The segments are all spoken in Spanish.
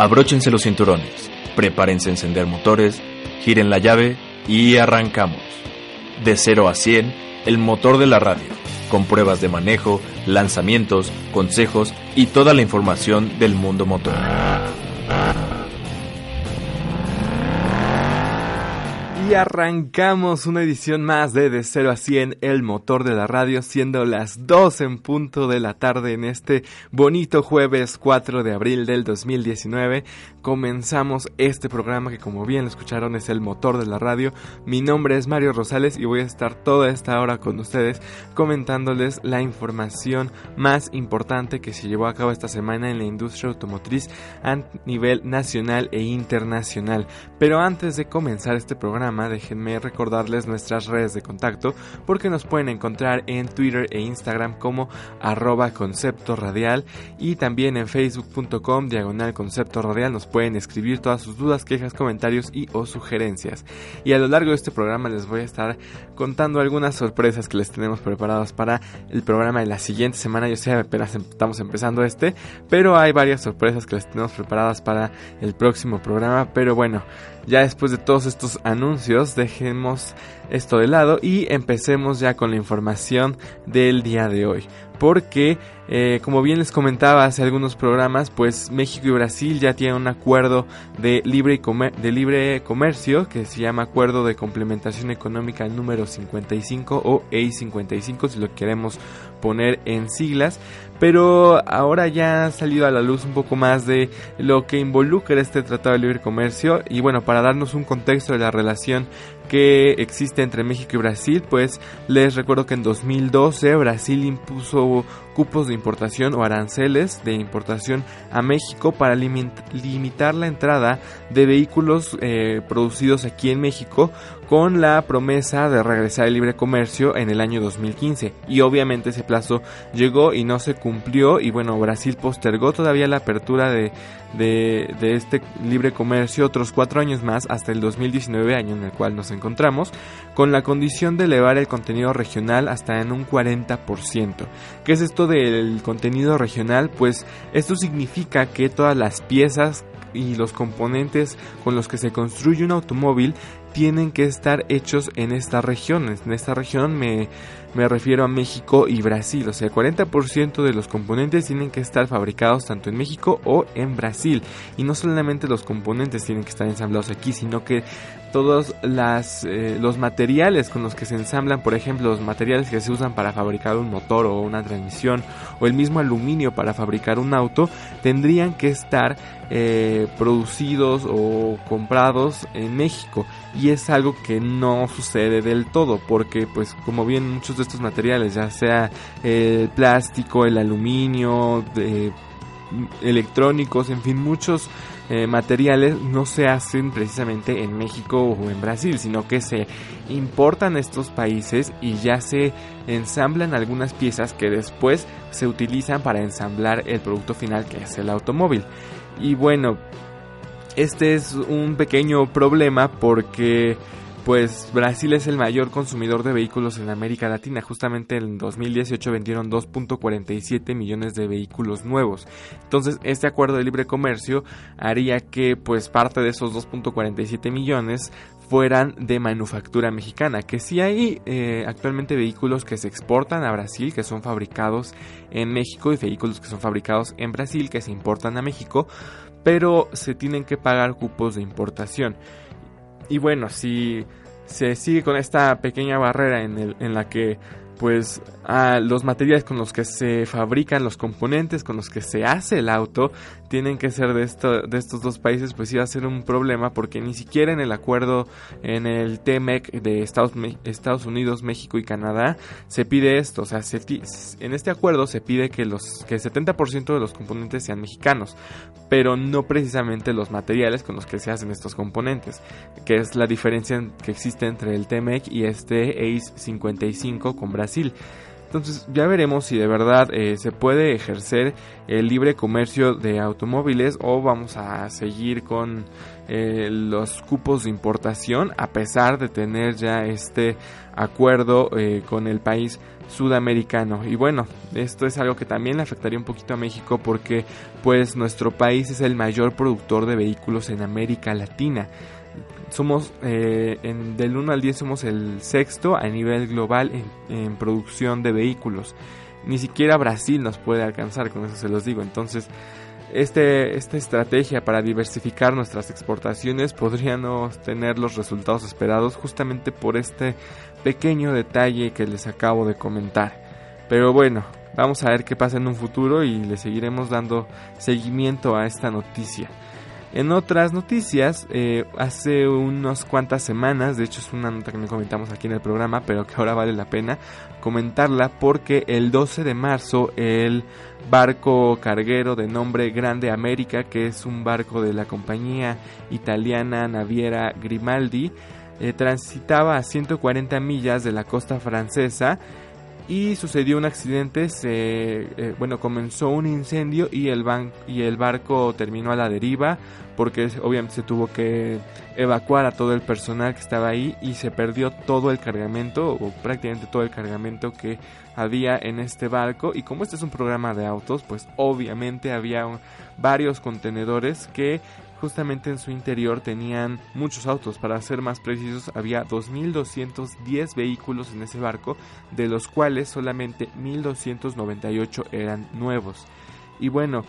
Abróchense los cinturones, prepárense a encender motores, giren la llave y arrancamos. De 0 a 100, el motor de la radio, con pruebas de manejo, lanzamientos, consejos y toda la información del mundo motor. Y arrancamos una edición más de 0 a 100, el motor de la radio, siendo las 2 en punto de la tarde en este bonito jueves 4 de abril del 2019. Comenzamos este programa que, como bien lo escucharon, es el motor de la radio. Mi nombre es Mario Rosales y voy a estar toda esta hora con ustedes comentándoles la información más importante que se llevó a cabo esta semana en la industria automotriz a nivel nacional e internacional. Pero antes de comenzar este programa, déjenme recordarles nuestras redes de contacto, porque nos pueden encontrar en Twitter e Instagram como @concepto radial, y también en facebook.com/concepto radial. Nos pueden escribir todas sus dudas, quejas, comentarios y o sugerencias. Y a lo largo de este programa les voy a estar contando algunas sorpresas que les tenemos preparadas para el programa de la siguiente semana. Yo sé, apenas estamos empezando pero hay varias sorpresas que les tenemos preparadas para el próximo programa. Pero bueno, ya después de todos estos anuncios, dejemos esto de lado y empecemos ya con la información del día de hoy. Porque, como bien les comentaba hace algunos programas, pues México y Brasil ya tienen un acuerdo de libre comercio que se llama Acuerdo de Complementación Económica número 55 o EI55, si lo queremos poner en siglas. Pero ahora ya ha salido a la luz un poco más de lo que involucra este Tratado de Libre Comercio. Y bueno, para darnos un contexto de la relación que existe entre México y Brasil, pues les recuerdo que en 2012 Brasil impuso cupos de importación o aranceles de importación a México para limitar la entrada de vehículos producidos aquí en México, con la promesa de regresar al libre comercio en el año 2015. Y obviamente ese plazo llegó y no se cumplió, y bueno, Brasil postergó todavía la apertura de este libre comercio otros 4 años más, hasta el 2019, año en el cual nos encontramos, con la condición de elevar el contenido regional hasta en un 40%. ¿Qué es esto del contenido regional? Pues esto significa que todas las piezas y los componentes con los que se construye un automóvil tienen que estar hechos en estas regiones. En esta región me refiero a México y Brasil. O sea, el 40% de los componentes tienen que estar fabricados tanto en México o en Brasil. Y no solamente los componentes tienen que estar ensamblados aquí, sino que todos los materiales con los que se ensamblan, por ejemplo, los materiales que se usan para fabricar un motor o una transmisión, o el mismo aluminio para fabricar un auto, tendrían que estar producidos o comprados en México. Y es algo que no sucede del todo, porque pues como bien muchos de estos materiales, ya sea el plástico, el aluminio, electrónicos, en fin, muchos materiales no se hacen precisamente en México o en Brasil, sino que se importan a estos países y ya se ensamblan algunas piezas que después se utilizan para ensamblar el producto final, que es el automóvil. Y bueno, este es un pequeño problema porque pues Brasil es el mayor consumidor de vehículos en América Latina. Justamente en 2018 vendieron 2.47 millones de vehículos nuevos. Entonces este acuerdo de libre comercio haría que pues parte de esos 2.47 millones fueran de manufactura mexicana, que sí hay actualmente vehículos que se exportan a Brasil, que son fabricados en México, y vehículos que son fabricados en Brasil, que se importan a México, pero se tienen que pagar cupos de importación. Y bueno, si se sigue con esta pequeña barrera en la que pues los materiales con los que se fabrican los componentes, con los que se hace el auto, tienen que ser de estos dos países, pues iba a ser un problema, porque ni siquiera en el acuerdo, en el TMEC de Estados Unidos, México y Canadá, se pide esto. O sea, en este acuerdo se pide que el 70% de los componentes sean mexicanos, pero no precisamente los materiales con los que se hacen estos componentes, que es la diferencia que existe entre el TMEC y este EI55 con Brasil. Entonces ya veremos si de verdad se puede ejercer el libre comercio de automóviles, o vamos a seguir con los cupos de importación, a pesar de tener ya este acuerdo con el país sudamericano. Y bueno, esto es algo que también le afectaría un poquito a México porque pues nuestro país es el mayor productor de vehículos en América Latina. Somos del 1 al 10 somos el sexto a nivel global en producción de vehículos. Ni siquiera Brasil nos puede alcanzar, con eso se los digo. Entonces esta estrategia para diversificar nuestras exportaciones podría no tener los resultados esperados justamente por este pequeño detalle que les acabo de comentar. Pero bueno, vamos a ver qué pasa en un futuro y le seguiremos dando seguimiento a esta noticia. En otras noticias, hace unas cuantas semanas, de hecho es una nota que no comentamos aquí en el programa, pero que ahora vale la pena comentarla porque el 12 de marzo el barco carguero de nombre Grande América, que es un barco de la compañía italiana naviera Grimaldi, transitaba a 140 millas de la costa francesa y sucedió un accidente. Comenzó un incendio y el barco terminó a la deriva porque obviamente se tuvo que evacuar a todo el personal que estaba ahí y se perdió todo el cargamento o prácticamente todo el cargamento que había en este barco. Y como este es un programa de autos, pues obviamente había varios contenedores que justamente en su interior tenían muchos autos. Para ser más precisos, había 2.210 vehículos en ese barco, de los cuales solamente 1.298 eran nuevos. Y bueno,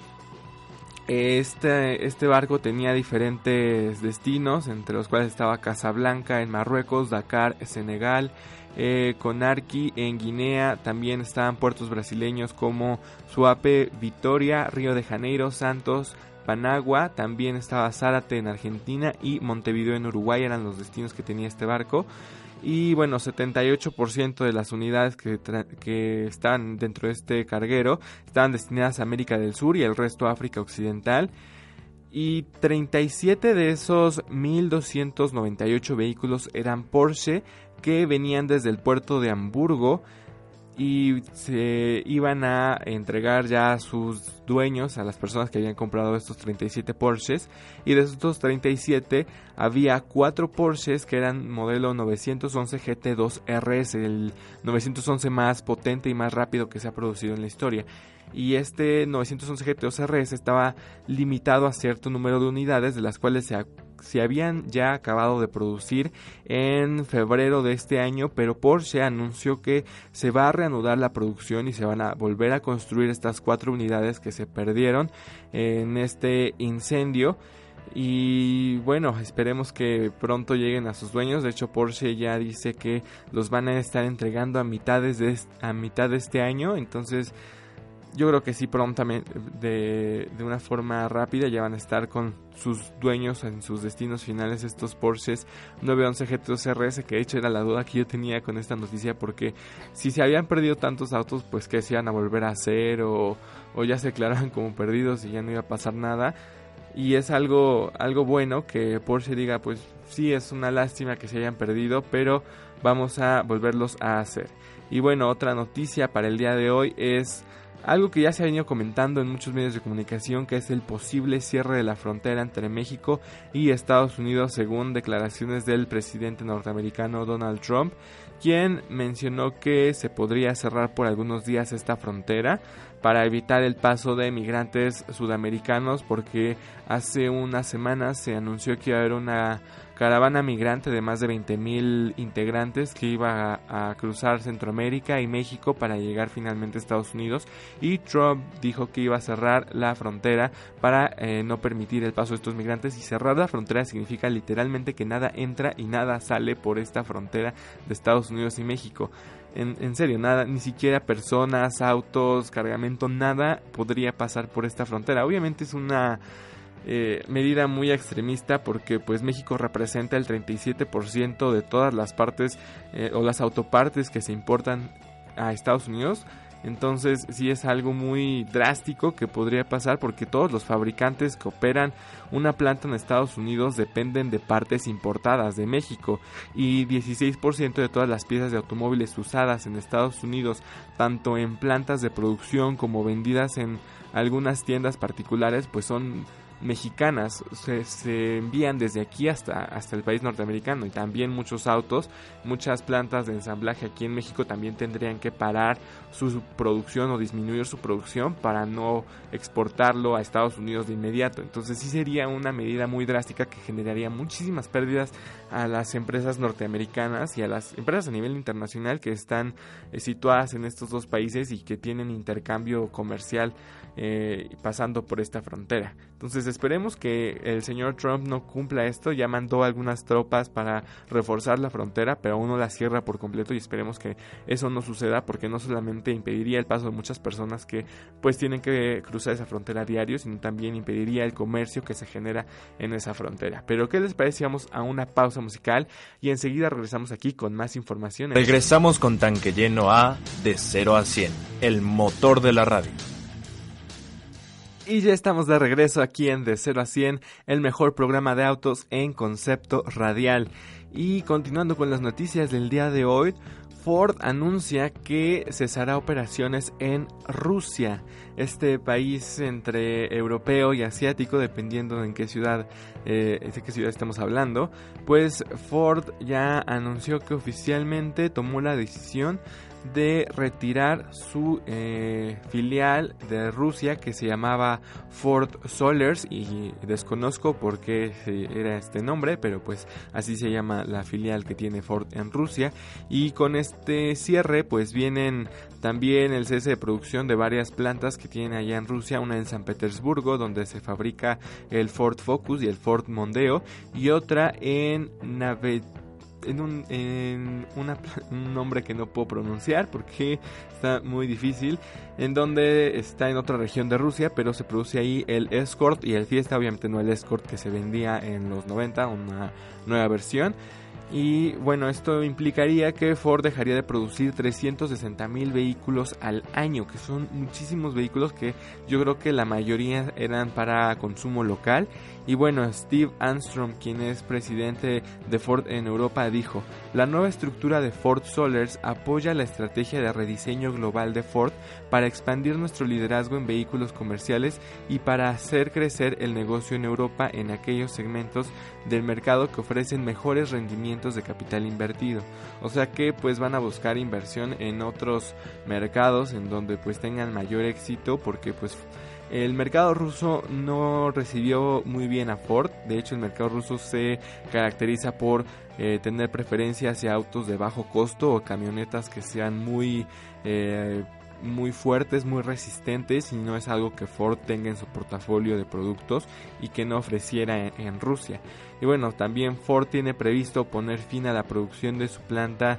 este barco tenía diferentes destinos, entre los cuales estaba Casablanca en Marruecos, Dakar, Senegal, Conakry en Guinea. También estaban puertos brasileños como Suape, Vitória, Río de Janeiro, Santos, Panagua. También estaba Zárate en Argentina y Montevideo en Uruguay, eran los destinos que tenía este barco. Y bueno, 78% de las unidades que estaban dentro de este carguero estaban destinadas a América del Sur y el resto a África Occidental. Y 37 de esos 1.298 vehículos eran Porsche, que venían desde el puerto de Hamburgo y se iban a entregar ya a sus dueños, a las personas que habían comprado estos 37 Porsches. Y de estos 37 había 4 Porsches que eran modelo 911 GT2 RS, el 911 más potente y más rápido que se ha producido en la historia. Y este 911 GT2 RS estaba limitado a cierto número de unidades, de las cuales se habían ya acabado de producir en febrero de este año, pero Porsche anunció que se va a reanudar la producción y se van a volver a construir estas 4 unidades que se perdieron en este incendio. Y bueno, esperemos que pronto lleguen a sus dueños. De hecho, Porsche ya dice que los van a estar entregando a mitad de este año. Entonces yo creo que sí, prontamente, de una forma rápida, ya van a estar con sus dueños en sus destinos finales estos Porsches 911 GT2 RS, que de hecho era la duda que yo tenía con esta noticia, porque si se habían perdido tantos autos, pues que se iban a volver a hacer o ya se declaraban como perdidos y ya no iba a pasar nada. Y es algo bueno que Porsche diga, pues sí, es una lástima que se hayan perdido, pero vamos a volverlos a hacer. Y bueno, otra noticia para el día de hoy es algo que ya se ha venido comentando en muchos medios de comunicación, que es el posible cierre de la frontera entre México y Estados Unidos, según declaraciones del presidente norteamericano Donald Trump, quien mencionó que se podría cerrar por algunos días esta frontera para evitar el paso de migrantes sudamericanos, porque hace unas semanas se anunció que iba a haber una caravana migrante de más de 20,000 integrantes que iba a cruzar Centroamérica y México para llegar finalmente a Estados Unidos, y Trump dijo que iba a cerrar la frontera para no permitir el paso de estos migrantes. Y cerrar la frontera significa literalmente que nada entra y nada sale por esta frontera de Estados Unidos y México. En serio, nada, ni siquiera personas, autos, cargamento, nada podría pasar por esta frontera. Obviamente es una medida muy extremista, porque pues México representa el 37% de todas las partes o las autopartes que se importan a Estados Unidos. Entonces sí es algo muy drástico que podría pasar, porque todos los fabricantes que operan una planta en Estados Unidos dependen de partes importadas de México, y 16% de todas las piezas de automóviles usadas en Estados Unidos, tanto en plantas de producción como vendidas en algunas tiendas particulares, pues son mexicanas se envían desde aquí hasta el país norteamericano, y también muchos autos, muchas plantas de ensamblaje aquí en México también tendrían que parar su producción o disminuir su producción para no exportarlo a Estados Unidos de inmediato. Entonces sí sería una medida muy drástica que generaría muchísimas pérdidas a las empresas norteamericanas y a las empresas a nivel internacional que están situadas en estos dos países y que tienen intercambio comercial pasando por esta frontera. Entonces esperemos que el señor Trump no cumpla esto. Ya mandó algunas tropas para reforzar la frontera, pero aún no la cierra por completo, y esperemos que eso no suceda, porque no solamente impediría el paso de muchas personas que pues tienen que cruzar esa frontera a diario, sino también impediría el comercio que se genera en esa frontera. Pero ¿qué les parece si vamos a una pausa musical y enseguida regresamos aquí con más información? Regresamos con Tanque Lleno a De 0 a 100, el motor de la radio. Y ya estamos de regreso aquí en De 0 a 100, el mejor programa de autos en concepto radial. Y continuando con las noticias del día de hoy, Ford anuncia que cesará operaciones en Rusia, este país entre europeo y asiático, dependiendo de qué ciudad estamos hablando. Pues Ford ya anunció que oficialmente tomó la decisión de retirar su filial de Rusia, que se llamaba Ford Solers, y desconozco por qué era este nombre, pero pues así se llama la filial que tiene Ford en Rusia. Y con este cierre pues vienen también el cese de producción de varias plantas que tienen allá en Rusia, una en San Petersburgo, donde se fabrica el Ford Focus y el Ford Mondeo, y otra en un nombre que no puedo pronunciar porque está muy difícil, en donde está en otra región de Rusia, pero se produce ahí el Escort y el Fiesta, obviamente no el Escort que se vendía en los 90, una nueva versión. Y bueno, esto implicaría que Ford dejaría de producir 360,000 vehículos al año, que son muchísimos vehículos, que yo creo que la mayoría eran para consumo local. Y bueno, Steve Armstrong, quien es presidente de Ford en Europa, dijo: la nueva estructura de Ford Solers apoya la estrategia de rediseño global de Ford para expandir nuestro liderazgo en vehículos comerciales y para hacer crecer el negocio en Europa en aquellos segmentos del mercado que ofrecen mejores rendimientos de capital invertido. O sea que pues van a buscar inversión en otros mercados en donde pues tengan mayor éxito, porque pues el mercado ruso no recibió muy bien a Ford. De hecho, el mercado ruso se caracteriza por tener preferencia hacia autos de bajo costo o camionetas que sean muy fuertes, muy resistentes, y no es algo que Ford tenga en su portafolio de productos y que no ofreciera en Rusia. Y bueno, también Ford tiene previsto poner fin a la producción de su planta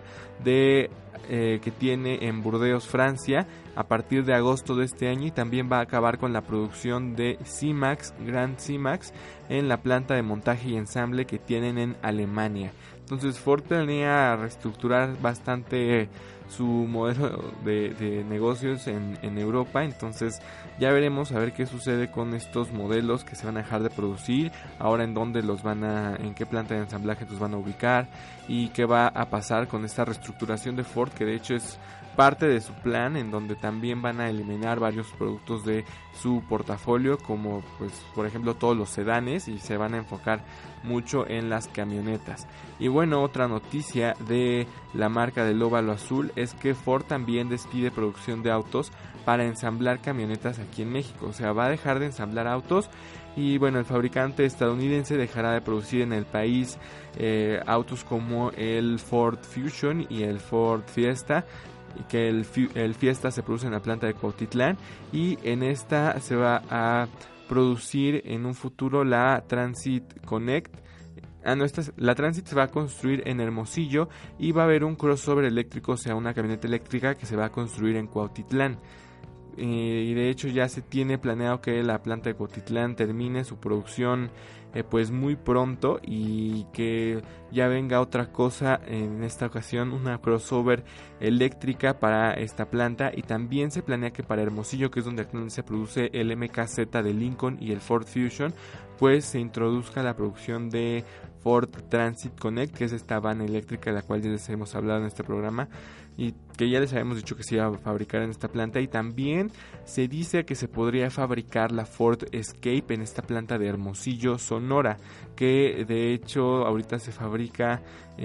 que tiene en Burdeos, Francia, a partir de agosto de este año, y también va a acabar con la producción de C-Max, Grand C-Max, en la planta de montaje y ensamble que tienen en Alemania. Entonces Ford planea reestructurar bastante su modelo de negocios en Europa. Entonces ya veremos a ver qué sucede con estos modelos que se van a dejar de producir, ahora en dónde en qué planta de ensamblaje los van a ubicar, y qué va a pasar con esta reestructuración de Ford, que de hecho es parte de su plan, en donde también van a eliminar varios productos de su portafolio, como pues por ejemplo todos los sedanes, y se van a enfocar mucho en las camionetas. Y bueno, otra noticia de la marca del óvalo azul es que Ford también despide producción de autos para ensamblar camionetas aquí en México. O sea, va a dejar de ensamblar autos, y bueno, el fabricante estadounidense dejará de producir en el país autos como el Ford Fusion y el Ford Fiesta, y que el Fiesta se produce en la planta de Cuautitlán, y en esta se va a producir en un futuro la Transit Connect. La Transit se va a construir en Hermosillo, y va a haber un crossover eléctrico, o sea, una camioneta eléctrica que se va a construir en Cuautitlán. Y de hecho ya se tiene planeado que la planta de Cuautitlán termine su producción pues muy pronto, y que ya venga otra cosa en esta ocasión, una crossover eléctrica para esta planta. Y también se planea que para Hermosillo, que es donde actualmente se produce el MKZ de Lincoln y el Ford Fusion, pues se introduzca la producción de Ford Transit Connect, que es esta van eléctrica de la cual ya les hemos hablado en este programa, y que ya les habíamos dicho que se iba a fabricar en esta planta, y también se dice que se podría fabricar la Ford Escape en esta planta de Hermosillo, Sonora, que de hecho ahorita se fabrica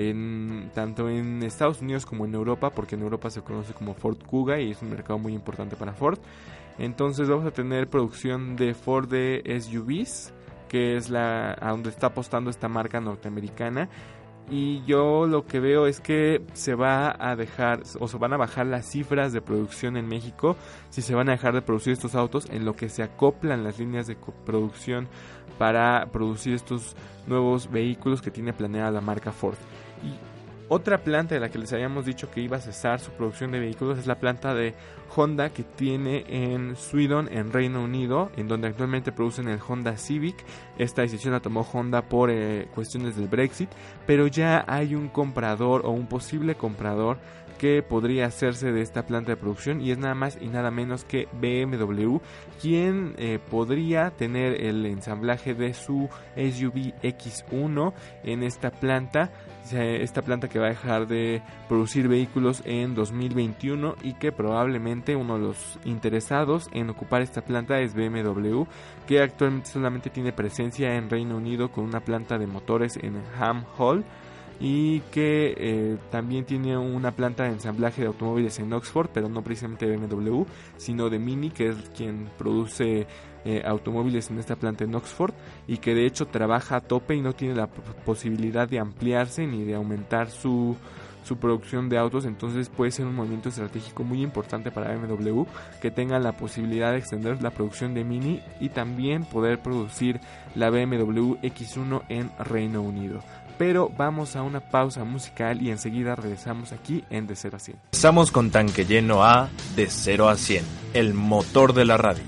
tanto en Estados Unidos como en Europa, porque en Europa se conoce como Ford Kuga y es un mercado muy importante para Ford. Entonces vamos a tener producción de Ford de SUVs, que es a donde está apostando esta marca norteamericana. Y yo lo que veo es que se va a dejar, o se van a bajar las cifras de producción en México, si se van a dejar de producir estos autos, en lo que se acoplan las líneas de producción para producir estos nuevos vehículos que tiene planeada la marca Ford. Y otra planta de la que les habíamos dicho que iba a cesar su producción de vehículos es la planta de Honda que tiene en Swindon, en Reino Unido, en donde actualmente producen el Honda Civic. Esta decisión la tomó Honda por cuestiones del Brexit, pero ya hay un comprador o un posible comprador que podría hacerse de esta planta de producción, y es nada más y nada menos que BMW, quien podría tener el ensamblaje de su SUV X1 en esta planta que va a dejar de producir vehículos en 2021, y que probablemente uno de los interesados en ocupar esta planta es BMW, que actualmente solamente tiene presencia en Reino Unido con una planta de motores en Ham Hall, y que también tiene una planta de ensamblaje de automóviles en Oxford, pero no precisamente de BMW, sino de Mini, que es quien produce automóviles en esta planta en Oxford, y que de hecho trabaja a tope y no tiene la posibilidad de ampliarse ni de aumentar su producción de autos. Entonces puede ser un movimiento estratégico muy importante para BMW que tenga la posibilidad de extender la producción de Mini y también poder producir la BMW X1 en Reino Unido. Pero vamos a una pausa musical y enseguida regresamos aquí en De 0 a 100. Estamos con tanque lleno a De 0 a 100, el motor de la radio.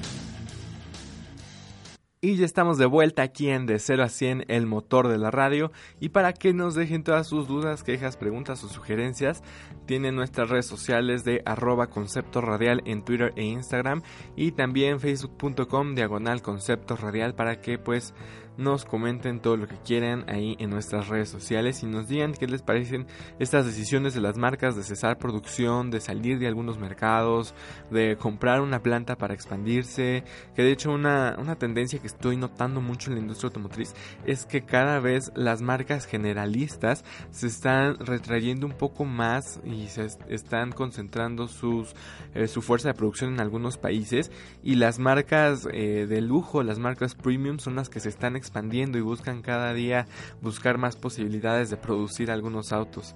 Y ya estamos de vuelta aquí en De 0 a 100, el motor de la radio. Y para que nos dejen todas sus dudas, quejas, preguntas o sugerencias, tienen nuestras redes sociales de @conceptoradial en Twitter e Instagram, y también facebook.com/conceptoradial, para que pues nos comenten todo lo que quieran ahí en nuestras redes sociales y nos digan qué les parecen estas decisiones de las marcas de cesar producción, de salir de algunos mercados, de comprar una planta para expandirse. Que de hecho una tendencia que estoy notando mucho en la industria automotriz es que cada vez las marcas generalistas se están retrayendo un poco más y se están concentrando su fuerza de producción en algunos países, y las marcas de lujo, las marcas premium, son las que se están expandiendo y buscan cada día buscar más posibilidades de producir algunos autos.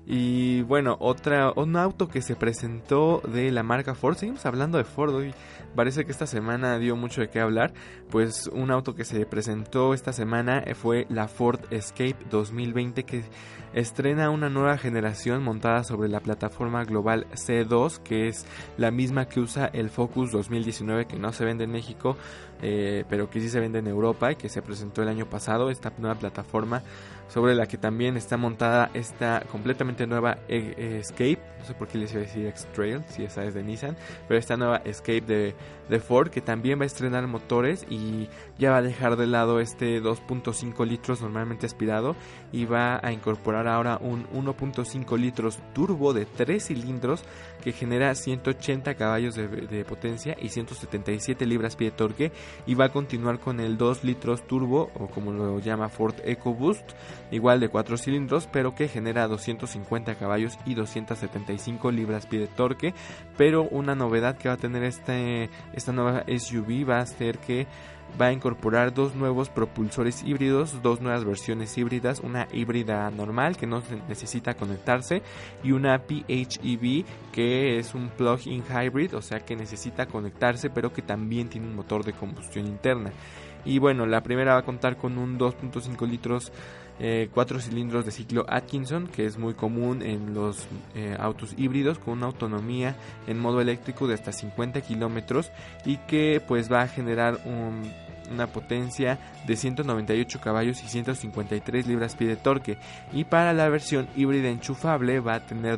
Y bueno, un auto que se presentó de la marca Ford, seguimos hablando de Ford hoy, parece que esta semana dio mucho de qué hablar. Pues un auto que se presentó esta semana fue la Ford Escape 2020, que estrena una nueva generación montada sobre la plataforma global C2, que es la misma que usa el Focus 2019, que no se vende en México, pero que sí se vende en Europa y que se presentó el año pasado. Esta nueva plataforma sobre la que también está montada esta completamente nueva Escape, no sé por qué les iba a decir X-Trail, si esa es de Nissan, pero esta nueva Escape de Ford, que también va a estrenar motores y ya va a dejar de lado este 2.5 litros normalmente aspirado y va a incorporar ahora un 1.5 litros turbo de 3 cilindros que genera 180 caballos de potencia y 177 libras-pie de torque, y va a continuar con el 2 litros turbo, o como lo llama Ford EcoBoost, igual de 4 cilindros, pero que genera 250 caballos y 275 libras-pie de torque. Pero una novedad que va a tener esta nueva SUV va a ser que va a incorporar dos nuevos propulsores híbridos, dos nuevas versiones híbridas, una híbrida normal que no necesita conectarse y una PHEV que es un plug-in hybrid, o sea que necesita conectarse pero que también tiene un motor de combustión interna. Y bueno, la primera va a contar con un 2.5 litros 4 cilindros de ciclo Atkinson, que es muy común en los autos híbridos, con una autonomía en modo eléctrico de hasta 50 kilómetros y que pues va a generar una potencia de 198 caballos y 153 libras-pie de torque. Y para la versión híbrida enchufable va a tener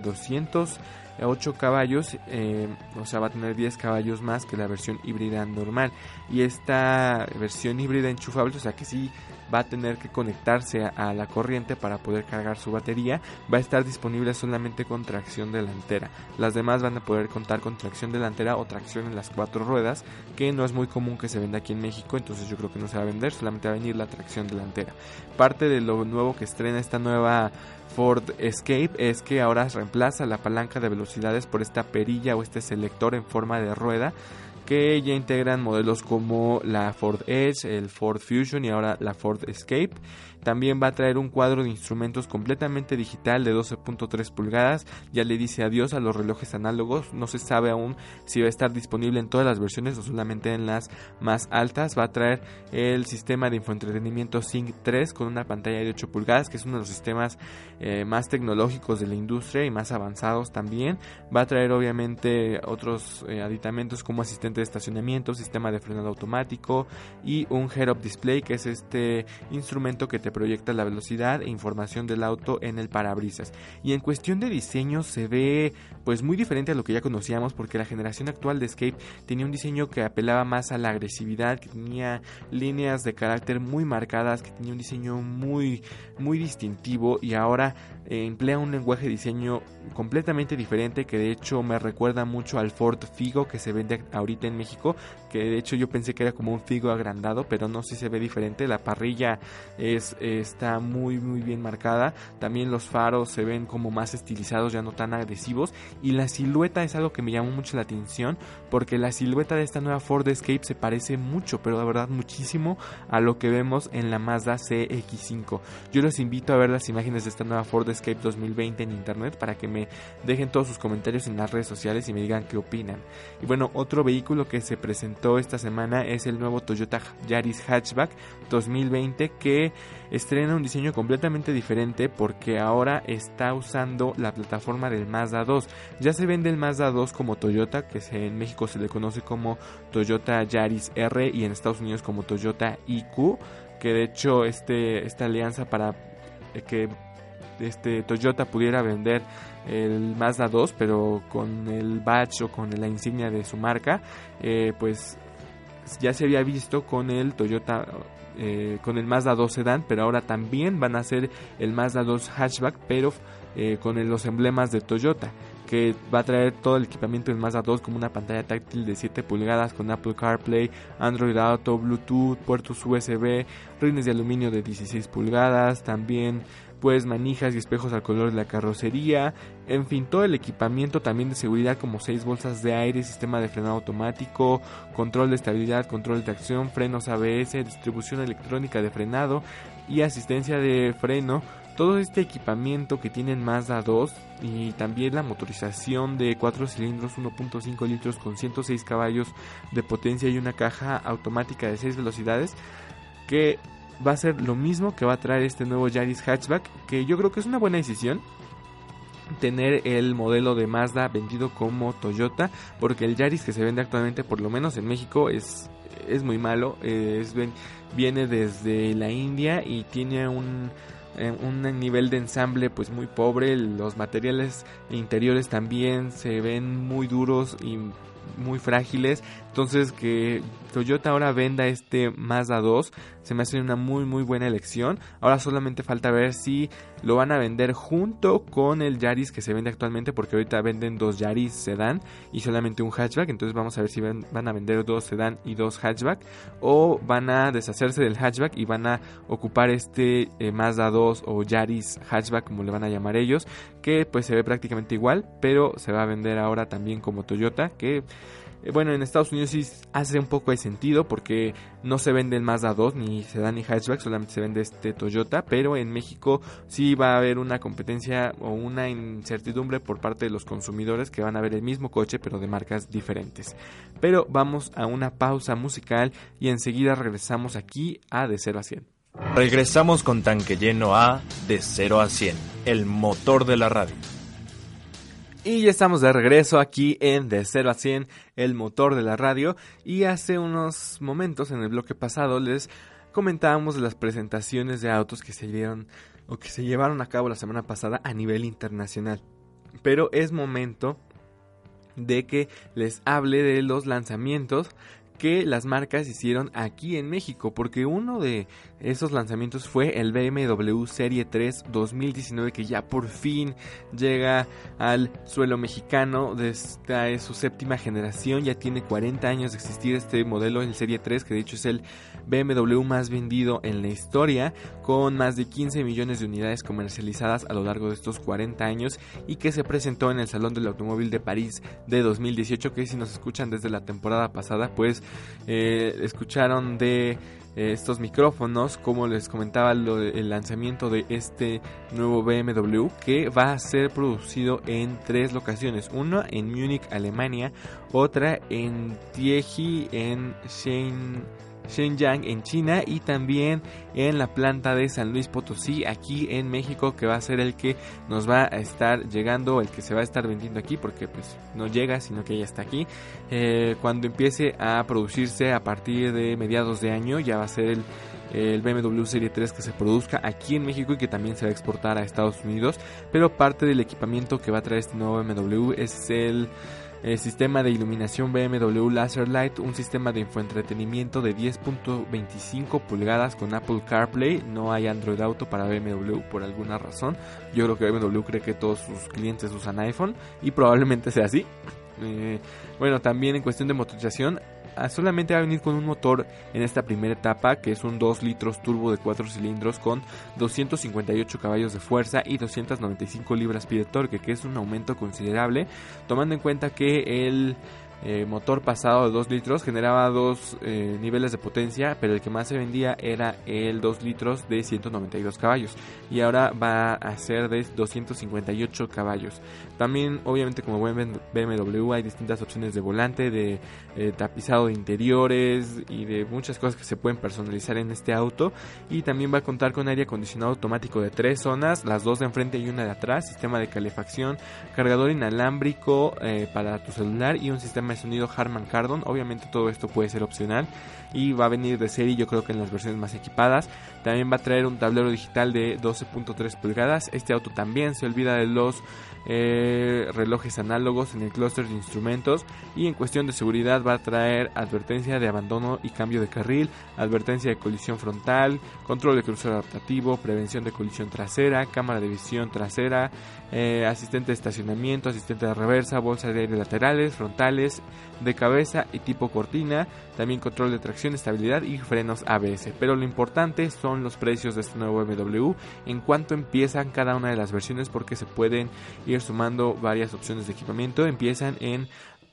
208 caballos, o sea va a tener 10 caballos más que la versión híbrida normal. Y esta versión híbrida enchufable, o sea que sí va a tener que conectarse a la corriente para poder cargar su batería. Va a estar disponible solamente con tracción delantera. Las demás van a poder contar con tracción delantera o tracción en las 4 ruedas, que no es muy común que se venda aquí en México, entonces yo creo que no se va a vender, solamente va a venir la tracción delantera. Parte de lo nuevo que estrena esta nueva Ford Escape es que ahora reemplaza la palanca de velocidades por esta perilla o este selector en forma de rueda, que ya integran modelos como la Ford Edge, el Ford Fusion y ahora la Ford Escape. También va a traer un cuadro de instrumentos completamente digital de 12.3 pulgadas. Ya le dice adiós a los relojes análogos. No se sabe aún si va a estar disponible en todas las versiones o solamente en las más altas. Va a traer el sistema de infoentretenimiento Sync 3 con una pantalla de 8 pulgadas, que es uno de los sistemas más tecnológicos de la industria y más avanzados también. Va a traer obviamente otros aditamentos como asistente de estacionamiento, sistema de frenado automático y un head-up display, que es este instrumento que te proyecta la velocidad e información del auto en el parabrisas. Y en cuestión de diseño se ve pues muy diferente a lo que ya conocíamos, porque la generación actual de Escape tenía un diseño que apelaba más a la agresividad, que tenía líneas de carácter muy marcadas, que tenía un diseño muy distintivo, y ahora emplea un lenguaje de diseño completamente diferente, que de hecho me recuerda mucho al Ford Figo que se vende ahorita en México, que de hecho yo pensé que era como un Figo agrandado, pero no, sí se ve diferente. La parrilla está muy bien marcada, también los faros se ven como más estilizados, ya no tan agresivos, y la silueta es algo que me llamó mucho la atención, porque la silueta de esta nueva Ford Escape se parece mucho, pero de verdad muchísimo, a lo que vemos en la Mazda CX-5. Yo los invito a ver las imágenes de esta nueva Ford Escape 2020 en internet para que me dejen todos sus comentarios en las redes sociales y me digan qué opinan. Y bueno, otro vehículo que se presentó esta semana es el nuevo Toyota Yaris Hatchback 2020, que estrena un diseño completamente diferente porque ahora está usando la plataforma del Mazda 2. Ya se vende el Mazda 2 como Toyota, que en México se le conoce como Toyota Yaris R y en Estados Unidos como Toyota IQ, que de hecho esta alianza para que Toyota pudiera vender el Mazda 2 pero con el badge o con la insignia de su marca, pues ya se había visto con el Toyota, con el Mazda 2 Sedan, pero ahora también van a hacer el Mazda 2 Hatchback, pero con los emblemas de Toyota, que va a traer todo el equipamiento del Mazda 2 como una pantalla táctil de 7 pulgadas con Apple CarPlay, Android Auto, Bluetooth, puertos USB, rines de aluminio de 16 pulgadas, también pues manijas y espejos al color de la carrocería, en fin, todo el equipamiento también de seguridad como 6 bolsas de aire, sistema de frenado automático, control de estabilidad, control de tracción, frenos ABS, distribución electrónica de frenado y asistencia de freno. Todo este equipamiento que tiene Mazda 2 y también la motorización de 4 cilindros 1.5 litros con 106 caballos de potencia y una caja automática de 6 velocidades, que va a ser lo mismo que va a traer este nuevo Yaris Hatchback, que yo creo que es una buena decisión tener el modelo de Mazda vendido como Toyota, porque el Yaris que se vende actualmente, por lo menos en México, es muy malo. Viene desde la India y tiene un nivel de ensamble pues muy pobre. Los materiales interiores también se ven muy duros y muy frágiles, entonces que Toyota ahora venda este Mazda 2 se me hace una muy buena elección. Ahora solamente falta ver si lo van a vender junto con el Yaris que se vende actualmente, porque ahorita venden 2 Yaris sedán y solamente un hatchback, entonces vamos a ver si van a vender 2 sedán y 2 hatchback, o van a deshacerse del hatchback y van a ocupar este Mazda 2 o Yaris hatchback, como le van a llamar ellos, que pues se ve prácticamente igual, pero se va a vender ahora también como Toyota, que bueno, en Estados Unidos sí hace un poco de sentido porque no se vende el Mazda 2 ni sedán ni hatchback, solamente se vende este Toyota, pero en México sí va a haber una competencia o una incertidumbre por parte de los consumidores que van a ver el mismo coche pero de marcas diferentes. Pero vamos a una pausa musical y enseguida regresamos aquí a De 0 a 100. Regresamos con tanque lleno a De 0 a 100, el motor de la radio. Y ya estamos de regreso aquí en De 0 a 100, el motor de la radio. Y hace unos momentos en el bloque pasado les comentábamos de las presentaciones de autos que se dieron o que se llevaron a cabo la semana pasada a nivel internacional. Pero es momento de que les hable de los lanzamientos que las marcas hicieron aquí en México, porque uno de esos lanzamientos fue el BMW Serie 3 2019, que ya por fin llega al suelo mexicano. Esta es su séptima generación, ya tiene 40 años de existir este modelo, el Serie 3, que de hecho es el BMW más vendido en la historia, con más de 15 millones de unidades comercializadas a lo largo de estos 40 años, y que se presentó en el Salón del Automóvil de París de 2018, que si nos escuchan desde la temporada pasada, pues escucharon de estos micrófonos, como les comentaba, el lanzamiento de este nuevo BMW, que va a ser producido en 3 locaciones, una en Múnich, Alemania, otra en Tiexi, en Shenyang, en China, y también en la planta de San Luis Potosí, aquí en México, que va a ser el que nos va a estar llegando, el que se va a estar vendiendo aquí, porque pues no llega, sino que ya está aquí. Cuando empiece a producirse a partir de mediados de año, ya va a ser el BMW Serie 3 que se produzca aquí en México y que también se va a exportar a Estados Unidos. Pero parte del equipamiento que va a traer este nuevo BMW es el sistema de iluminación BMW Laser Light, un sistema de infoentretenimiento de 10.25 pulgadas con Apple CarPlay. No hay Android Auto para BMW por alguna razón. Yo creo que BMW cree que todos sus clientes usan iPhone, y probablemente sea así. Bueno, también en cuestión de motorización, solamente va a venir con un motor en esta primera etapa, que es un 2 litros turbo de 4 cilindros con 258 caballos de fuerza y 295 libras-pie de torque, que es un aumento considerable, tomando en cuenta que el motor pasado de 2 litros generaba 2 niveles de potencia, pero el que más se vendía era el 2 litros de 192 caballos, y ahora va a ser de 258 caballos. También, obviamente, como buen BMW, hay distintas opciones de volante, de tapizado de interiores y de muchas cosas que se pueden personalizar en este auto. Y también va a contar con aire acondicionado automático de 3 zonas, las 2 de enfrente y una de atrás, sistema de calefacción, cargador inalámbrico para tu celular y un sistema de sonido Harman Kardon. Obviamente todo esto puede ser opcional y va a venir de serie, yo creo que en las versiones más equipadas. También va a traer un tablero digital de 12.3 pulgadas. Este auto también se olvida de los relojes análogos en el clúster de instrumentos, y en cuestión de seguridad va a traer advertencia de abandono y cambio de carril, advertencia de colisión frontal, control de crucero adaptativo, prevención de colisión trasera, cámara de visión trasera, asistente de estacionamiento, asistente de reversa, bolsas de aire laterales, frontales, de cabeza y tipo cortina, también control de tracción, estabilidad y frenos ABS. Pero lo importante son los precios de este nuevo BMW, en cuanto empiezan cada una de las versiones, porque se pueden ir sumando varias opciones de equipamiento. Empiezan en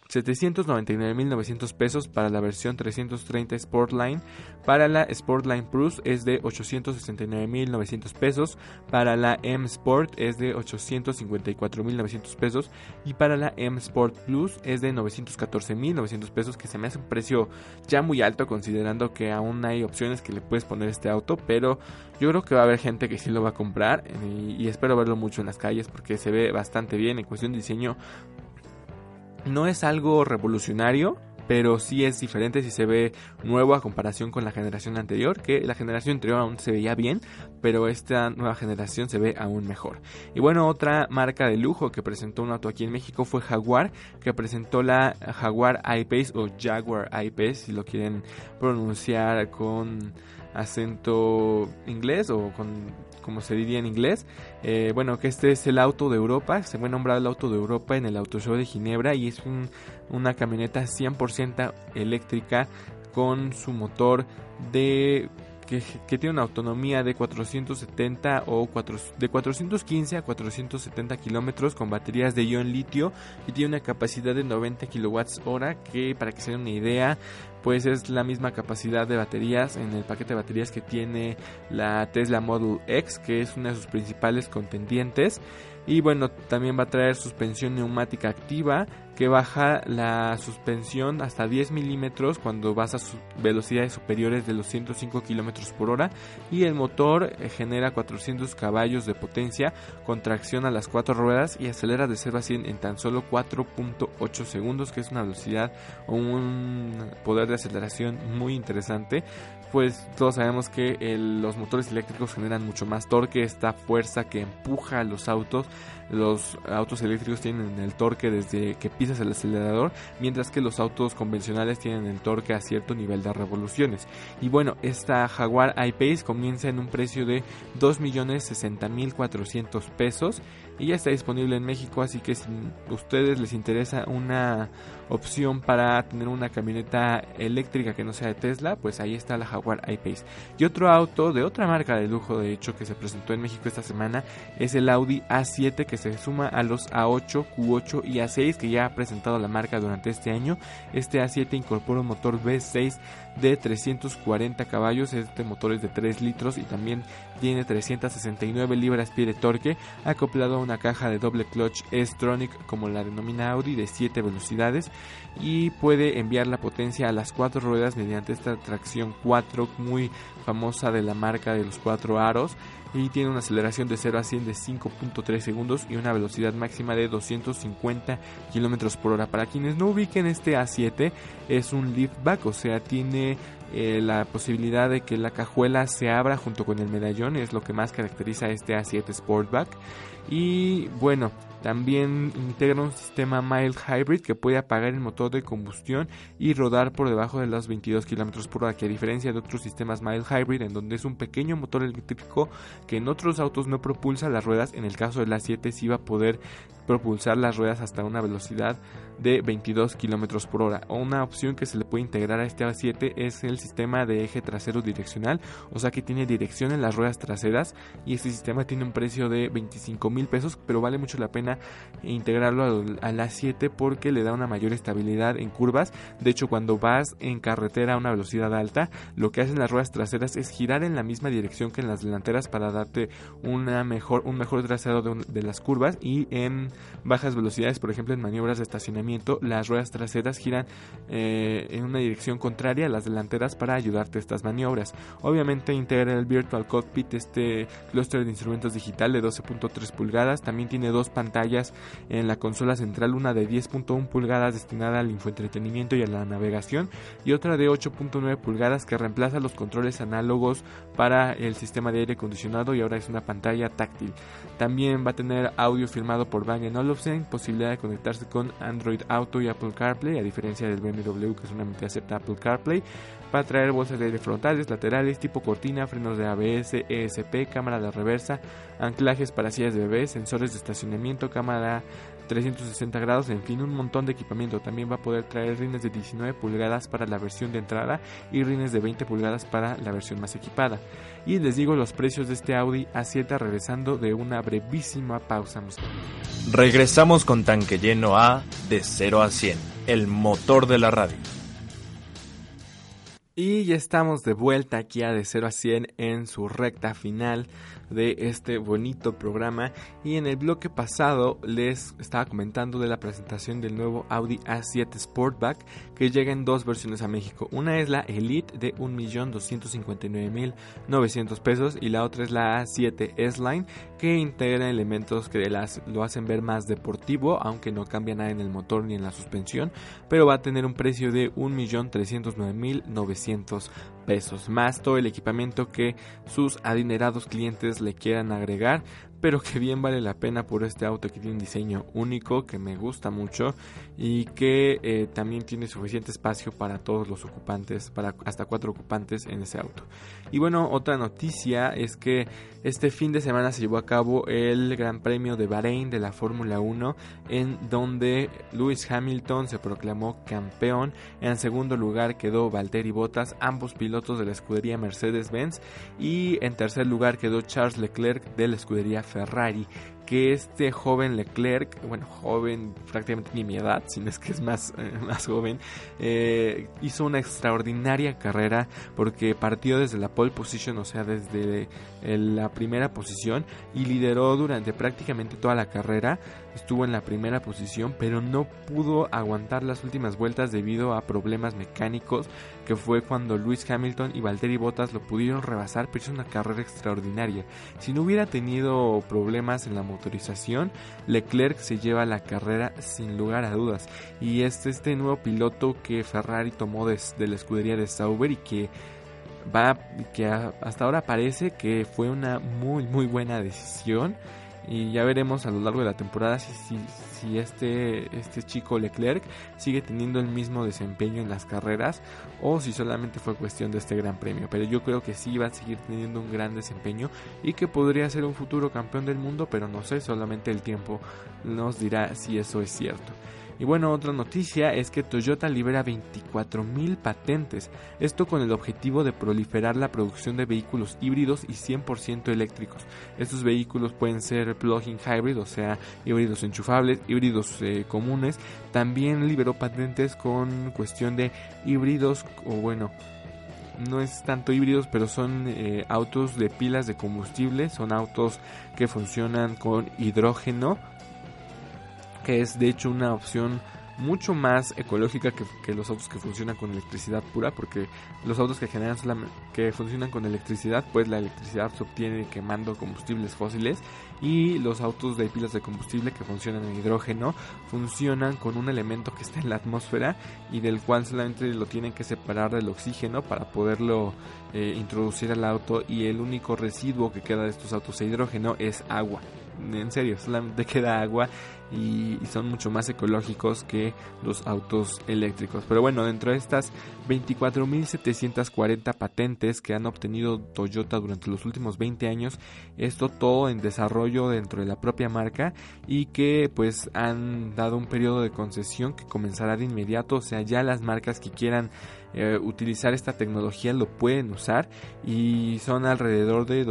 799,900 pesos para la versión 330 Sportline. Para la Sportline Plus es de 869,900 pesos. Para la M Sport es de 854,900 pesos. Y para la M Sport Plus es de 914,900 pesos, que se me hace un precio ya muy alto, considerando que aún hay opciones que le puedes poner a este auto. Pero yo creo que va a haber gente que sí lo va a comprar, y espero verlo mucho en las calles, porque se ve bastante bien. En cuestión de diseño, no es algo revolucionario, pero sí es diferente, sí se ve nuevo a comparación con la generación anterior, que la generación anterior aún se veía bien, pero esta nueva generación se ve aún mejor. Y bueno, otra marca de lujo que presentó un auto aquí en México fue Jaguar, que presentó la Jaguar I-Pace, o Jaguar I-Pace, si lo quieren pronunciar con acento inglés o como se diría en inglés. Bueno, que este es el auto de Europa, se fue nombrado el auto de Europa en el Auto Show de Ginebra, y es una camioneta 100% eléctrica con su motor que tiene una autonomía de 470 de 415 a 470 kilómetros, con baterías de ion litio, y tiene una capacidad de 90 kWh, que, para que se den una idea, pues es la misma capacidad de baterías en el paquete de baterías que tiene la Tesla Model X, que es una de sus principales contendientes. Y bueno, también va a traer suspensión neumática activa, que baja la suspensión hasta 10 milímetros cuando vas a velocidades superiores de los 105 kilómetros por hora, y el motor genera 400 caballos de potencia con tracción a las 4 ruedas y acelera de 0 a 100 en tan solo 4.8 segundos, que es una velocidad o un poder de aceleración muy interesante. pues todos sabemos que los motores eléctricos generan mucho más torque, esta fuerza que empuja a los autos. Los autos eléctricos tienen el torque desde que pisas el acelerador, mientras que los autos convencionales tienen el torque a cierto nivel de revoluciones. Y bueno, esta Jaguar I-Pace comienza en un precio de 2.060.400 pesos y ya está disponible en México, así que si a ustedes les interesa una opción para tener una camioneta eléctrica que no sea de Tesla, pues ahí está la Jaguar I-Pace. Y otro auto de otra marca de lujo, de hecho, que se presentó en México esta semana es el Audi A7, que se suma a los A8, Q8 y A6 que ya ha presentado la marca durante este año. Este A7 incorpora un motor V6 de 340 caballos, este motor es de 3 litros y también tiene 369 libras-pie de torque, acoplado a una caja de doble clutch S-Tronic, como la denomina Audi, de 7 velocidades, y puede enviar la potencia a las 4 ruedas mediante esta tracción 4 muy famosa de la marca de los 4 aros, y tiene una aceleración de 0 a 100 de 5.3 segundos y una velocidad máxima de 250 km por hora. Para quienes no ubiquen, este A7 es un liftback, o sea, tiene la posibilidad de que la cajuela se abra junto con el medallón, es lo que más caracteriza a este A7 Sportback. Y bueno, también integra un sistema mild hybrid que puede apagar el motor de combustión y rodar por debajo de los 22 km por hora, que a diferencia de otros sistemas mild hybrid en donde es un pequeño motor eléctrico que en otros autos no propulsa las ruedas, en el caso del A7 sí va a poder propulsar las ruedas hasta una velocidad de 22 km por hora. Una opción que se le puede integrar a este A7 es el sistema de eje trasero direccional, o sea que tiene dirección en las ruedas traseras, y este sistema tiene un precio de 25,000 pesos, pero vale mucho la pena integrarlo al A7 porque le da una mayor estabilidad en curvas. De hecho, cuando vas en carretera a una velocidad alta, lo que hacen las ruedas traseras es girar en la misma dirección que en las delanteras para darte un mejor trazado de las curvas, y en bajas velocidades, por ejemplo en maniobras de estacionamiento, las ruedas traseras giran en una dirección contraria a las delanteras para ayudarte a estas maniobras. Obviamente integra el Virtual Cockpit, este clúster de instrumentos digital de 12.3 pulgadas, también tiene dos pantallas en la consola central, una de 10.1 pulgadas destinada al infoentretenimiento y a la navegación, y otra de 8.9 pulgadas que reemplaza los controles análogos para el sistema de aire acondicionado y ahora es una pantalla táctil. También va a tener audio firmado por Bang & Olufsen, posibilidad de conectarse con Android Auto y Apple CarPlay, a diferencia del BMW que solamente acepta Apple CarPlay. Va a traer bolsas de aire frontales, laterales, tipo cortina, frenos de ABS, ESP, cámara de reversa, anclajes para sillas de bebés, sensores de estacionamiento, cámara 360 grados, en fin, un montón de equipamiento. También va a poder traer rines de 19 pulgadas para la versión de entrada y rines de 20 pulgadas para la versión más equipada. Y les digo los precios de este Audi A7 regresando de una brevísima pausa musical. Regresamos con Tanque Lleno a De 0 a 100, el motor de la radio. Y ya estamos de vuelta aquí a De 0 a 100 en su recta final de este bonito programa, y en el bloque pasado les estaba comentando de la presentación del nuevo Audi A7 Sportback, que llega en dos versiones a México. Una es la Elite de 1.259.900 pesos y la otra es la A7 S-Line, que integra elementos que lo hacen ver más deportivo, aunque no cambia nada en el motor ni en la suspensión, pero va a tener un precio de 1.309.900 pesos, más todo el equipamiento que sus adinerados clientes le quieran agregar, pero que bien vale la pena por este auto que tiene un diseño único que me gusta mucho y que también tiene suficiente espacio para todos los ocupantes, para hasta 4 ocupantes en ese auto. Y bueno, otra noticia es que este fin de semana se llevó a cabo el Gran Premio de Bahrein de la Fórmula 1, en donde Lewis Hamilton se proclamó campeón. En segundo lugar quedó Valtteri Bottas, ambos pilotos de la escudería Mercedes-Benz, y en tercer lugar quedó Charles Leclerc de la escudería Ferrari, que este joven Leclerc, bueno, joven prácticamente ni mi edad, sino es que es más joven, hizo una extraordinaria carrera porque partió desde la pole position, o sea, desde la primera posición, y lideró durante prácticamente toda la carrera. Estuvo en la primera posición, pero no pudo aguantar las últimas vueltas debido a problemas mecánicos, que fue cuando Lewis Hamilton y Valtteri Bottas lo pudieron rebasar, pero hizo una carrera extraordinaria. Si no hubiera tenido problemas en la motorización, Leclerc se lleva la carrera sin lugar a dudas. Y este nuevo piloto que Ferrari tomó de la escudería de Sauber y que hasta ahora parece que fue una muy muy buena decisión, y ya veremos a lo largo de la temporada si este chico Leclerc sigue teniendo el mismo desempeño en las carreras o si solamente fue cuestión de este gran premio. Pero yo creo que sí va a seguir teniendo un gran desempeño y que podría ser un futuro campeón del mundo, pero no sé, solamente el tiempo nos dirá si eso es cierto. Y bueno, otra noticia es que Toyota libera 24,000 patentes, esto con el objetivo de proliferar la producción de vehículos híbridos y 100% eléctricos. Estos vehículos pueden ser plug-in hybrid, o sea, híbridos enchufables, híbridos comunes. También liberó patentes con cuestión de híbridos, o bueno, no es tanto híbridos, pero son autos de pilas de combustible, son autos que funcionan con hidrógeno, que es de hecho una opción mucho más ecológica que los autos que funcionan con electricidad pura, porque los autos que funcionan con electricidad, pues la electricidad se obtiene quemando combustibles fósiles, y los autos de pilas de combustible que funcionan en hidrógeno funcionan con un elemento que está en la atmósfera y del cual solamente lo tienen que separar del oxígeno para poderlo introducir al auto, y el único residuo que queda de estos autos de hidrógeno es agua. En serio, solamente queda agua, y son mucho más ecológicos que los autos eléctricos. Pero bueno, dentro de estas 24,740 patentes que han obtenido Toyota durante los últimos 20 años, esto todo en desarrollo dentro de la propia marca, y que pues han dado un periodo de concesión que comenzará de inmediato. O sea, ya las marcas que quieran utilizar esta tecnología lo pueden usar, y son alrededor de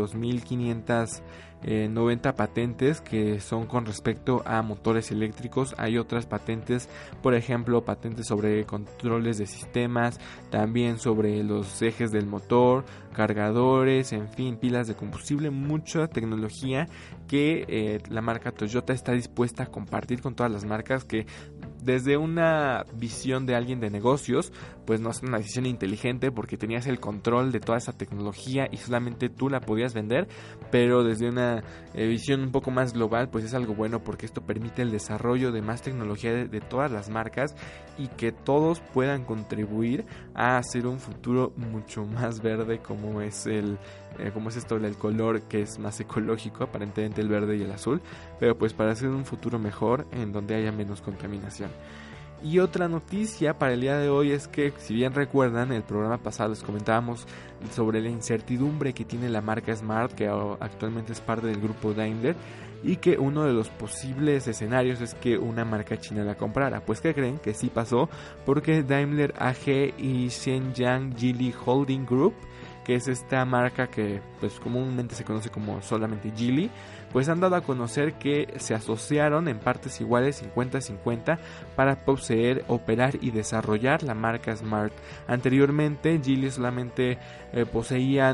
2,590 patentes que son con respecto a motores eléctricos. Hay otras patentes, por ejemplo, patentes sobre controles de sistemas, también sobre los ejes del motor, cargadores, en fin, pilas de combustible, mucha tecnología que la marca Toyota está dispuesta a compartir con todas las marcas, que desde una visión de alguien de negocios, pues no es una decisión inteligente porque tenías el control de toda esa tecnología y solamente tú la podías vender, pero desde una visión un poco más global, pues es algo bueno porque esto permite el desarrollo de más tecnología de todas las marcas, y que todos puedan contribuir a hacer un futuro mucho más verde, como es esto del color, que es más ecológico, aparentemente el verde y el azul, pero pues para hacer un futuro mejor en donde haya menos contaminación. Y otra noticia para el día de hoy es que, si bien recuerdan, el programa pasado les comentábamos sobre la incertidumbre que tiene la marca Smart, que actualmente es parte del grupo Daimler, y que uno de los posibles escenarios es que una marca china la comprara. Pues ¿qué creen? Que sí pasó, porque Daimler AG y Shenyang Geely Holding Group, que es esta marca que pues comúnmente se conoce como solamente Geely, pues han dado a conocer que se asociaron en partes iguales 50-50 para poseer, operar y desarrollar la marca Smart. Anteriormente Geely solamente poseía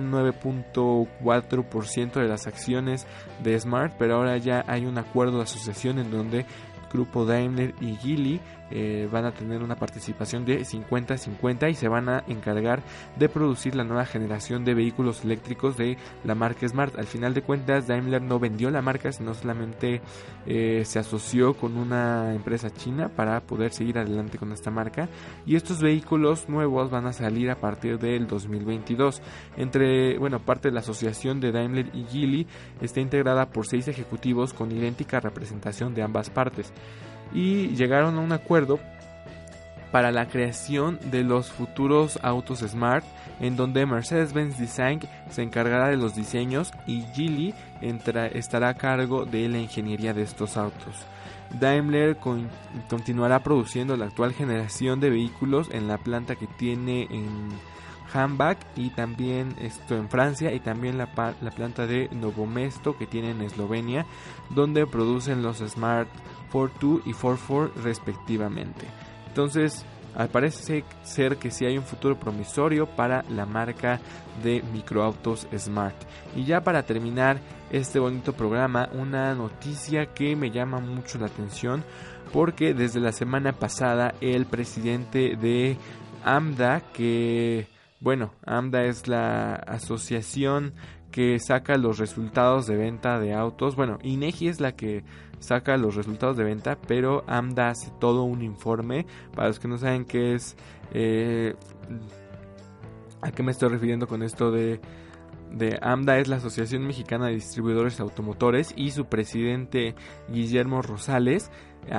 9.4% de las acciones de Smart, pero ahora ya hay un acuerdo de asociación en donde Grupo Daimler y Geely van a tener una participación de 50-50 y se van a encargar de producir la nueva generación de vehículos eléctricos de la marca Smart. Al final de cuentas, Daimler no vendió la marca, sino solamente se asoció con una empresa china para poder seguir adelante con esta marca, y estos vehículos nuevos van a salir a partir del 2022. Parte de la asociación de Daimler y Geely está integrada por 6 ejecutivos con idéntica representación de ambas partes, y llegaron a un acuerdo para la creación de los futuros autos Smart, en donde Mercedes-Benz Design se encargará de los diseños y Geely estará a cargo de la ingeniería de estos autos. Daimler continuará produciendo la actual generación de vehículos en la planta que tiene en Hambach, y también esto en Francia, y también la planta de Novo Mesto que tiene en Eslovenia, donde producen los Smart 4.2 y 4.4 respectivamente. Entonces, parece ser que sí hay un futuro promisorio para la marca de microautos Smart. Y ya para terminar este bonito programa, una noticia que me llama mucho la atención, porque desde la semana pasada el presidente de AMDA, AMDA es la asociación que saca los resultados de venta de autos. INEGI es la que saca los resultados de venta, pero AMDA hace todo un informe. Para los que no saben qué es, ¿A qué me estoy refiriendo con esto de AMDA? Es la Asociación Mexicana de Distribuidores Automotores, y su presidente Guillermo Rosales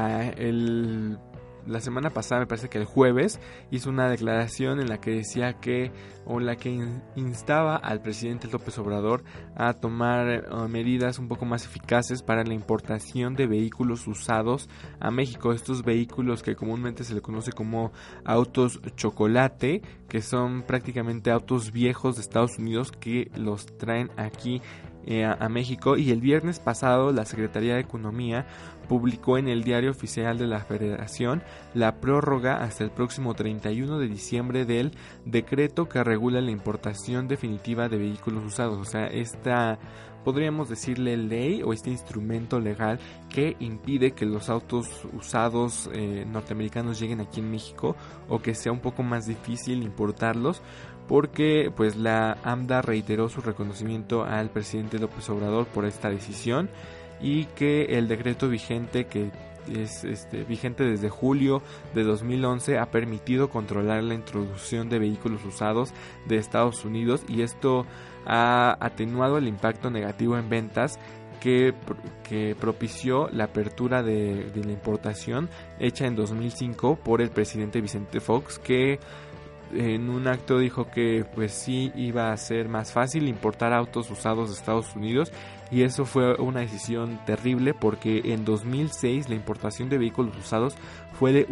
la semana pasada, me parece que el jueves, hizo una declaración en la que decía que, o la que instaba al presidente López Obrador a tomar medidas un poco más eficaces para la importación de vehículos usados a México. Estos vehículos que comúnmente se le conoce como autos chocolate, que son prácticamente autos viejos de Estados Unidos que los traen aquí a México. Y el viernes pasado la Secretaría de Economía publicó en el Diario Oficial de la Federación la prórroga hasta el próximo 31 de diciembre del decreto que regula la importación definitiva de vehículos usados. O sea, esta, podríamos decirle, ley o este instrumento legal que impide que los autos usados norteamericanos lleguen aquí en México, o que sea un poco más difícil importarlos, porque pues la AMDA reiteró su reconocimiento al presidente López Obrador por esta decisión, y que el decreto vigente, que es vigente desde julio de 2011, ha permitido controlar la introducción de vehículos usados de Estados Unidos, y esto ha atenuado el impacto negativo en ventas que propició la apertura de la importación hecha en 2005 por el presidente Vicente Fox, que en un acto dijo que pues sí iba a ser más fácil importar autos usados de Estados Unidos. Y eso fue una decisión terrible, porque en 2006 la importación de vehículos usados fue de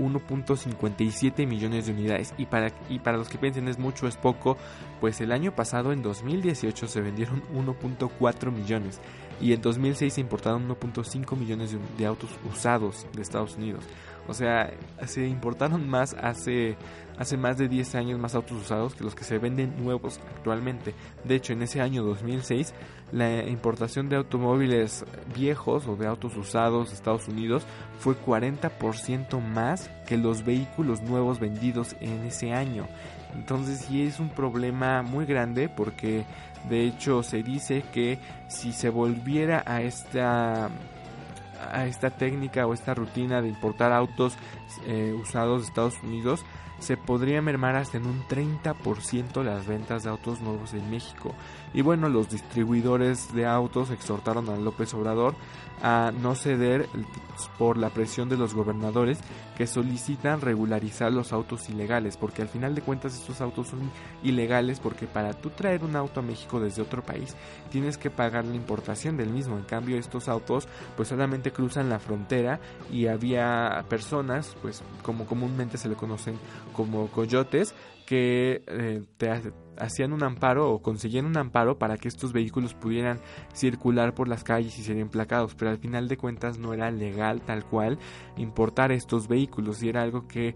1.57 millones de unidades. Y para los que piensen es mucho, es poco, pues el año pasado, en 2018, se vendieron 1.4 millones. Y en 2006 se importaron 1.5 millones de autos usados de Estados Unidos. O sea, se importaron más hace más de 10 años más autos usados que los que se venden nuevos actualmente. De hecho, en ese año 2006, la importación de automóviles viejos o de autos usados de Estados Unidos fue 40% más que los vehículos nuevos vendidos en ese año. Entonces sí es un problema muy grande, porque de hecho se dice que si se volviera a esta técnica o esta rutina de importar autos usados de Estados Unidos, se podría mermar hasta en un 30% las ventas de autos nuevos en México. Y bueno, los distribuidores de autos exhortaron a López Obrador a no ceder por la presión de los gobernadores que solicitan regularizar los autos ilegales, porque al final de cuentas estos autos son ilegales, porque para tú traer un auto a México desde otro país tienes que pagar la importación del mismo. En cambio, estos autos pues solamente cruzan la frontera, y había personas, pues como comúnmente se le conocen como coyotes, que hacían un amparo o conseguían un amparo para que estos vehículos pudieran circular por las calles y ser emplacados, pero al final de cuentas no era legal tal cual importar estos vehículos, y era algo que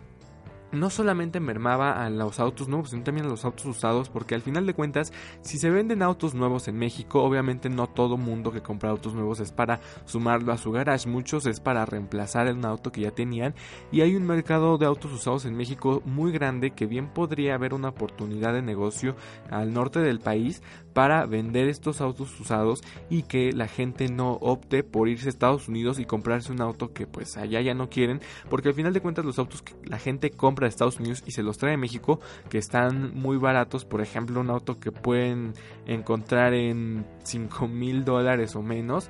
no solamente mermaba a los autos nuevos, sino también a los autos usados, porque al final de cuentas, si se venden autos nuevos en México, obviamente no todo mundo que compra autos nuevos es para sumarlo a su garage, muchos es para reemplazar un auto que ya tenían, y hay un mercado de autos usados en México muy grande, que bien podría haber una oportunidad de negocio al norte del país para vender estos autos usados, y que la gente no opte por irse a Estados Unidos y comprarse un auto que pues allá ya no quieren, porque al final de cuentas los autos que la gente compra de Estados Unidos y se los trae a México, que están muy baratos, por ejemplo un auto que pueden encontrar en $5,000 o menos,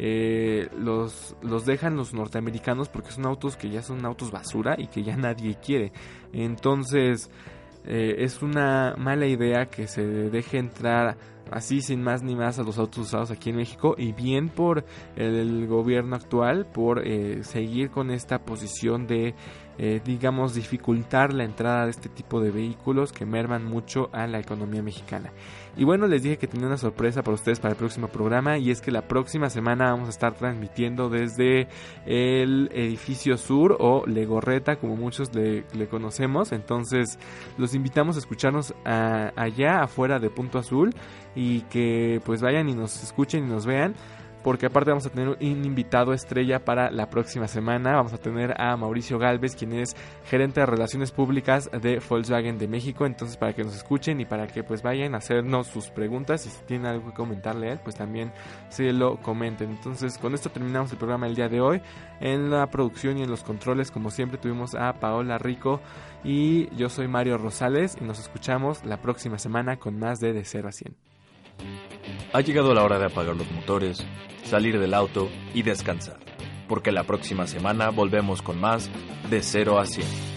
los dejan los norteamericanos, porque son autos que ya son autos basura y que ya nadie quiere. Entonces es una mala idea que se deje entrar así sin más ni más a los autos usados aquí en México, y bien por el gobierno actual por seguir con esta posición de digamos dificultar la entrada de este tipo de vehículos que merman mucho a la economía mexicana. Y bueno, les dije que tenía una sorpresa para ustedes para el próximo programa, y es que la próxima semana vamos a estar transmitiendo desde el edificio sur, o Legorreta como muchos le conocemos. Entonces los invitamos a escucharnos allá afuera de Punto Azul, y que pues vayan y nos escuchen y nos vean. porque aparte vamos a tener un invitado estrella para la próxima semana. Vamos a tener a Mauricio Gálvez, quien es gerente de Relaciones Públicas de Volkswagen de México. Entonces, para que nos escuchen y para que pues vayan a hacernos sus preguntas, y si tienen algo que comentarle a él, pues también se lo comenten. Entonces, con esto terminamos el programa del día de hoy. En la producción y en los controles, como siempre, tuvimos a Paola Rico y yo soy Mario Rosales, y nos escuchamos la próxima semana con más de 0 a 100. Ha llegado la hora de apagar los motores, salir del auto y descansar, porque la próxima semana volvemos con más de 0 a 100.